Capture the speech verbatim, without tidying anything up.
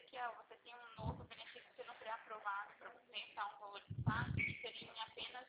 que ó, você tem um novo benefício que não foi aprovado para você, está um valor de taxa, que seria em apenas